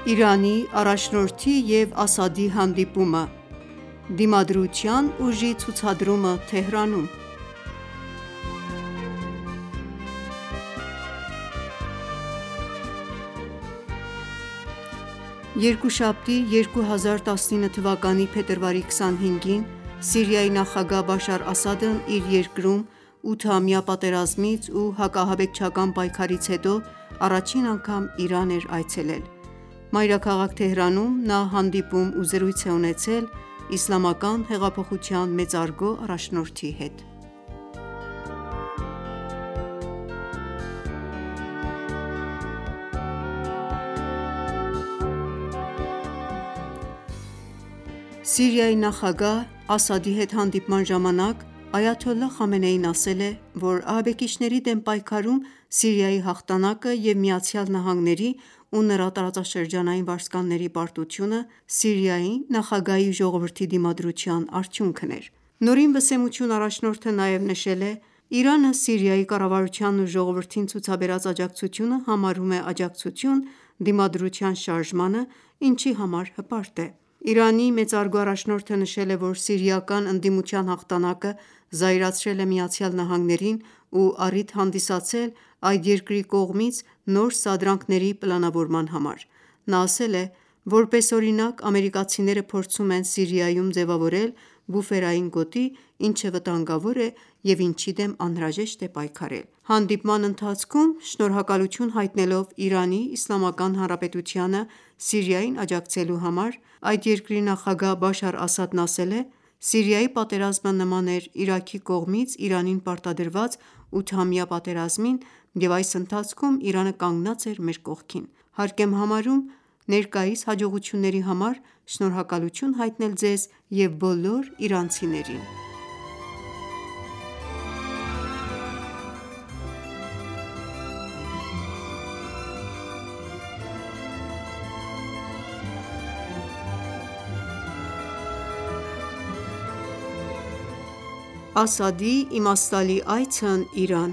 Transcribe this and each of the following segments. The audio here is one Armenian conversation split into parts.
Իրանի առաջնորդի և Ասադի հանդիպումը, Դիմադրության ուժի ցուցադրումը Թեհրանում Երկուշաբթի 2019 թվականի փետրվարի 25-ին Սիրիայի նախագահ Բաշար Ասադն իր երկրում 8-ամյա պատերազմից ու հակաահաբեկչական պայքարից հետո առաջին անգամ Իրան էր այցելել: Մայրաքաղաք Թեհրանում նա հանդիպում ու զրույց է ունեցել Իսլամական հեղափոխության մեծարգո առաջնորդի հետ: Սիրիայի նախագահ Ասադի հետ հանդիպման ժամանակ այաթոլլահ Խամենեին ասել է, որ ահաբեկիչների դեմ պայքարում Սիրիայի հաղթանակը և ԱՄՆ-ի ու նրա տարածաշրջանային վարձկանների պարտությունը Սիրիայի նախագահի ու ժողովրդի դիմադրության արդյունքն էր: Նորին վսեմություն առաջնորդը նաև նշել է. «Իրանը Սիրիայի կառավարությանն ու ժողովրդին ցուցաբերած աջակցությունը համարում է աջակցություն դիմադրության շարժմանը, ինչի համար հպարտ է»: Իրանի մեծարգո առաջնորդը նշել է, որ սիրիական ընդդիմության հաղթանակը զայրացրել է ԱՄՆ-ին ու առիթ հանդիսացել այդ երկրի կողմից նոր սադրանքների պլանավորման համար: Նա ասել է. «Որպես օրինակ, ամերիկացիները փորձում են Սիրիայում ձևավորել բուֆերային գոտի, ինչը վտանգավոր է և ինչի դեմ անհրաժեշտ է պայքարել»: Հանդիպման ընթացքում շնորհակալություն հայտնելով Իրանի Իսլամական Հանրապետությանը Սիրիային աջակցելու համար, այդ երկրի նախագահ Բաշար Ասադն ասել է. «Սիրիայի պատերազմը նման էր Իրաքի կողմից Իրանին պարտադրված 8-ամյա պատերազմին և այս ընթացքում Իրանը կանգնած էր մեր կողքին: Հարկ եմ համարում ներկայիս հաջողությունների համար շնորհակալություն հայտնել ձեզ և բոլոր իրանցիներին»: Ասադի իմաստալի այցն Իրան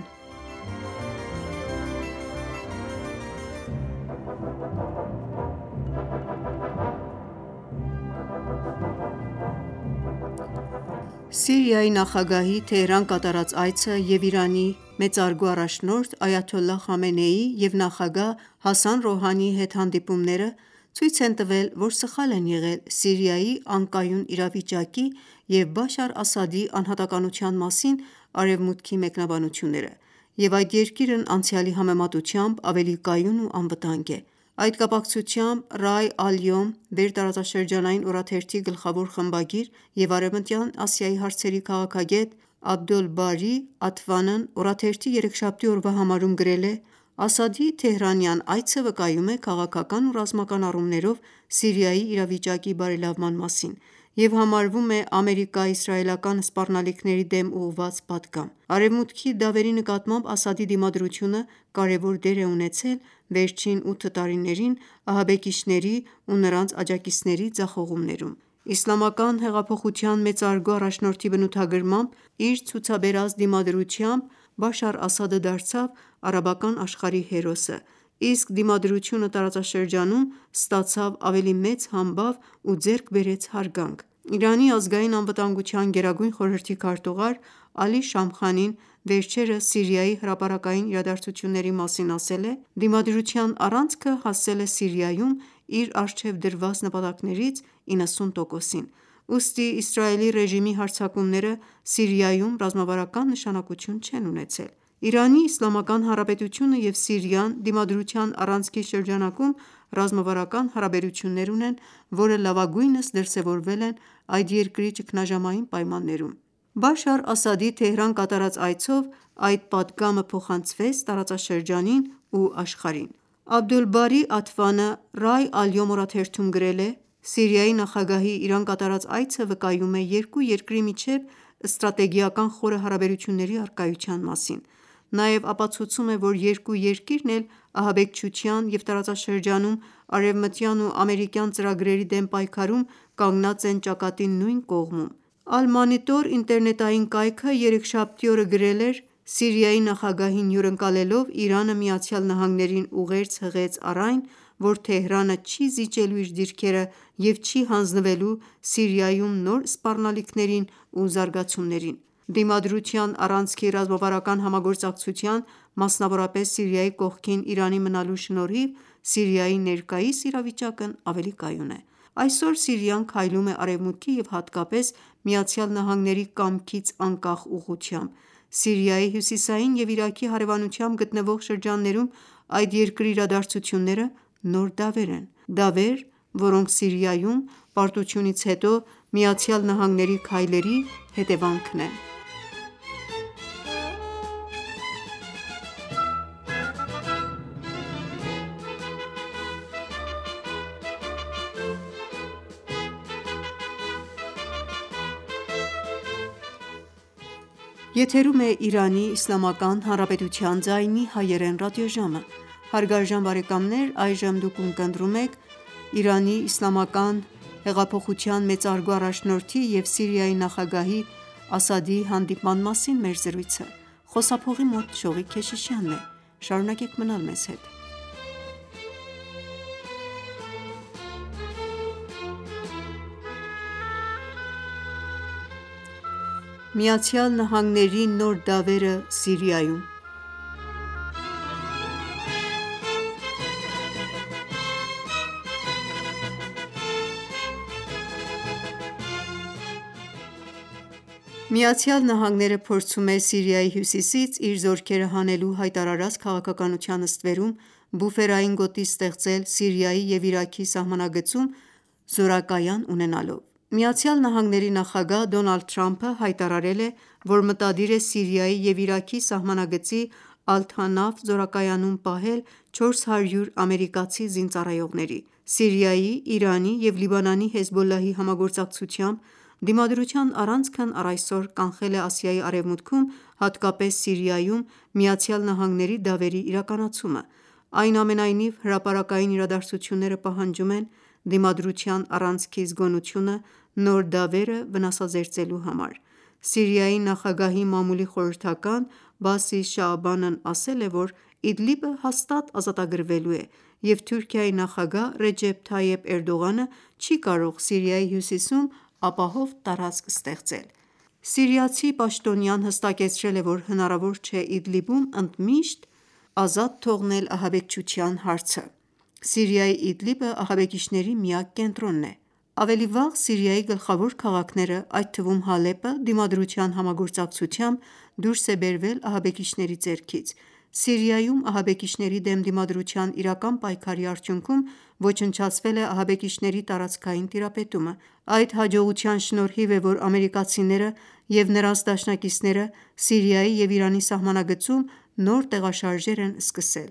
Սիրիայի նախագահի Թեհրան կատարած այցը և Իրանի մեծարգո առաջնորդ այաթոլլահ Խամենեիի և նախագահ Հասան Ռոհանիի հետ հանդիպումները ցույց են տվել, որ սխալ են եղել Սիրիայի անկայուն իրավիճակի և Բաշար Ասադի անհատականության մասին Արևմուտքի մեկնաբանությունները, և այդ երկիրն անցյալի համեմատությամբ ավելի կայուն ու անվտանգ է: Այդ կապակցությամբ Ռայ Ալ-Յոմ վերտարածաշրջանային օրաթերթի գլխավոր խմբագիր և Արևմտյան Ասիայի հարցերի քաղաքագետ Աբդոլբարի Աթվանն օրաթերթի երեքշաբթի օրվա համարում գրել է. «Ասադի Թեհրանյան այցը վկայում է քաղաքական ու ռազմական առումներով Սիրիայի իրավիճակի բարելավման մասին և համարվում է ամերիկա-իսրայելական սպառնալիքների դեմ ուղղված պատգամ: Արևմուտքի դավերի նկատմամբ Ասադի դիմադրությունը կարևոր դեր է ունեցել վերջին 8 տարիներին ահաբեկիչների ու նրանց աջակիցների ձախողումներում»: Իսլամական հեղափոխության մեծարգո առաջնորդի բնութագրմամբ իր ցուցաբերած դիմադրությամբ Բաշար Ասադը դարձավ արաբական աշխարհի հերոսը, իսկ դիմադրությունը տարածաշրջանում ստացավ ավելի մեծ համբավ ու ձեռք բերեց հարգանք: Իրանի ազգային անվտանգության գերագույն խորհրդի քարտուղար Ալի Շամխանին վերջերս Սիրիայի հրապարակային իրադարձությունների մասին ասել է. «Դիմադրության առանցքը հասել է Սիրիայում իր առջև դրված նպատակներից 90%-ին: Ուստի Իսրայելի ռեժիմի հարձակումները Սիրիայում ռազմավարական նշանակություն չեն ունեցել: Իրանի Իսլամական Հանրապետությունը և Սիրիան դիմադրության առանցքի շրջանակում ռազմավարական հարաբերություններ ունեն, որը լավագույնս դրսևորվել են այդ երկրի ճգնաժամային պայմաններում: Բաշար Ասադի Թեհրան կատարած այցով այդ պատգամը փոխանցվեց տարածաշրջանին ու աշխարհին»: Աբդոլբարի Աթվանը Ռայ Ալ-Յոմ օրաթերթում գրել է. «Սիրիայի նախագահի Իրան կատարած այցը վկայում է երկու երկրի միջև ստրատեգիական խորը հարաբերությունների առկայության մասին: Նաև ապացուցում է, որ երկու երկիրն էլ ահաբեկչության և տարածաշրջանում արևմտյան ու ամերիկյան ծրագրերի դեմ պայքարում կանգնած են ճակատի նույն կողմում»: Al-Monitor ինտերնետային կայքը երեքշաբթի օրը գրել էր. «Սիրիայի նախագահին հյուրընկալելով Իրանը ԱՄՆ-ին ուղերձ հղեց առ այն, որ Թեհրանը չի զիջելու իր դիրքերը և չի հանձնվելու Սիրիայում նոր սպառնալիքներին ու զարգացումներին: Դիմադրության առանցքի ռազմավարական համագործակցության, մասնավորապես Սիրիայի կողքին Իրանի մնալու շնորհիվ, Սիրիայի ներկայիս իրավիճակն ավելի կայուն է: Այսօր Սիրիան քայլում է Արևմուտքի և հատկապես ԱՄՆ-ի կամքից անկախ ուղղությամբ: Սիրիայի հյուսիսային և Իրաքի հարևանությամբ գտնվող շրջաններում այդ երկրի իրադարձությունները նոր դավեր են: Դավեր, որոնք Սիրիայում պարտությունից հետո ԱՄՆ-ի քայլերի հետևանքն են: ԱՄՆ-ի նոր դավերը Սիրիայում: ԱՄՆ-ը փորձում է Սիրիայի հյուսիսից իր զորքերը հանելու հայտարարած քաղաքականության ստվերում բուֆերային գոտի ստեղծել Սիրիայի և Իրաքի սահմանագծում զորակայան ունենալով: ԱՄՆ նախագահ Դոնալդ Թրամփը հայտարարել է, որ մտադիր է Սիրիայի և Իրաքի սահմանագծի Ալ-Թանաֆ զորակայանում պահել 400 ամերիկացի զինծառայողների: Սիրիայի, Իրանի և Լիբանանի Հեզբոլլահի համագործակցությամբ Դիմադրության առանցքն առ այսօր կանխել է Ասիայի արևմուտքում, հատկապես Սիրիայում ԱՄՆ դավերի իրականացումը: Այնուամենայնիվ, հրապարակային իրադարձությունները պահանջում են Դիմադրության առանցքի զգոնությունը նոր դավերը վնասազերծելու համար: Սիրիայի նախագահի մամուլի խորհրդական Բասիլ Շաաբանն ասել է, որ Իդլիբը հաստատ ազատագրվելու է և Թուրքիայի նախագահ Ռեջեփ Թայեփ Էրդողանը չի կարող Սիրիայի հյուսիսում ապահով տարածք ստեղծել: Սիրիացի պաշտոնյան հստակեցրել է, որ հնարավոր չէ Իդլիբում ընդմիշտ ազատ թողնել ահաբեկչության հարցը: Սիրիայի Իդլիբը ահաբեկիչների միակ կենտրոնն է: Ավելի վաղ Սիրիայի գլխավոր քաղաքները, այդ թվում Հալեպը, Դիմադրության համագործակցությամբ դուրս է բերվել ահաբեկիչների ձեռքից: Սիրիայում ահաբեկիչների դեմ դիմադրության իրական պայքարի արդյունքում ոչնչացվել է ահաբեկիչների տարածքային տիրապետումը: Այդ հաջողության շնորհիվ է, որ ամերիկացիները և նրանց դաշնակիցները Սիրիայի և Իրանի սահմանագծում նոր տեղաշարժեր են սկսել: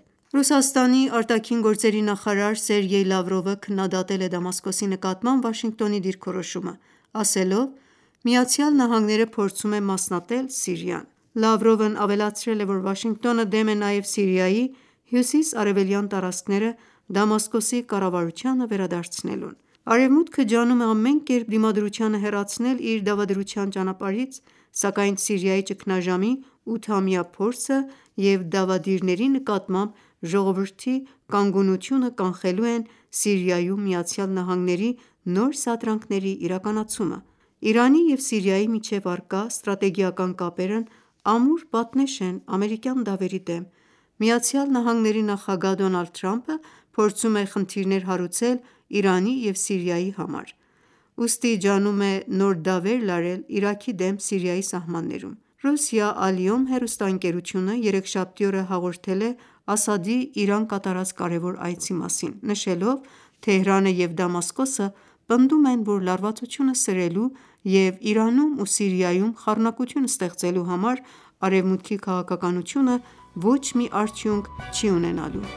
ՌԴ նախարար Սերգեյ Լավրովը քննադատել է Դամասկոսի նկատմամբ Վաշինգտոնի դիրքորոշումը, ասելով. «ԱՄՆ-ը փորձում է մասնատել Սիրիան»: Լավրովն ավելացրել է, որ Վաշինգտոնը դեմ է նաև Սիրիայի հյուսիս-արևելյան տարածքները Դամասկոսի կառավարությանը վերադարձնելուն: Արևմուտքը ջանում է ամեն կերպ Դիմադրությանը հեռացնել իր դավադրության ճանապարհից, սակայն Սիրիայի ճգնաժամի 8-ամյա փորձը և դավադիրների նկատմամբ ժողովրդի կանգունությունը կանխելու են Սիրիայում ԱՄՆ-ի նոր սադրանքների իրականացումը: Իրանի և Սիրիայի միջև առկա ստրատեգիական կապերն ամուր պատնեշ են ամերիկյան դավերի դեմ: ԱՄՆ նախագահ Դոնալդ Թրամփը փորձում է խնդիրներ հարուցել Իրանի և Սիրիայի համար: Ուստի ջանում է նոր դավեր լարել Իրաքի դեմ Սիրիայի սահմաններում: Ռուսիա Allium հեռուստաընկերությունը երեքշաբթի օրը հաղորդել է Ասադի Իրան կատարած կարևոր այցի մասին, նշելով. «Թեհրանը և Դամասկոսը պնդում են, որ լարվածությունը սրելու և Իրանում ու Սիրիայում խառնակություն ստեղծելու համար Արևմուտքի քաղաքականությունը ոչ մի արդյունք չի ունենալու»: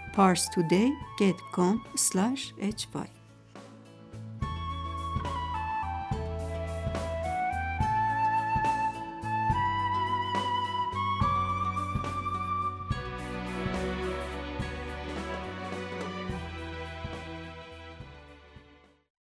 parstoday.com/hy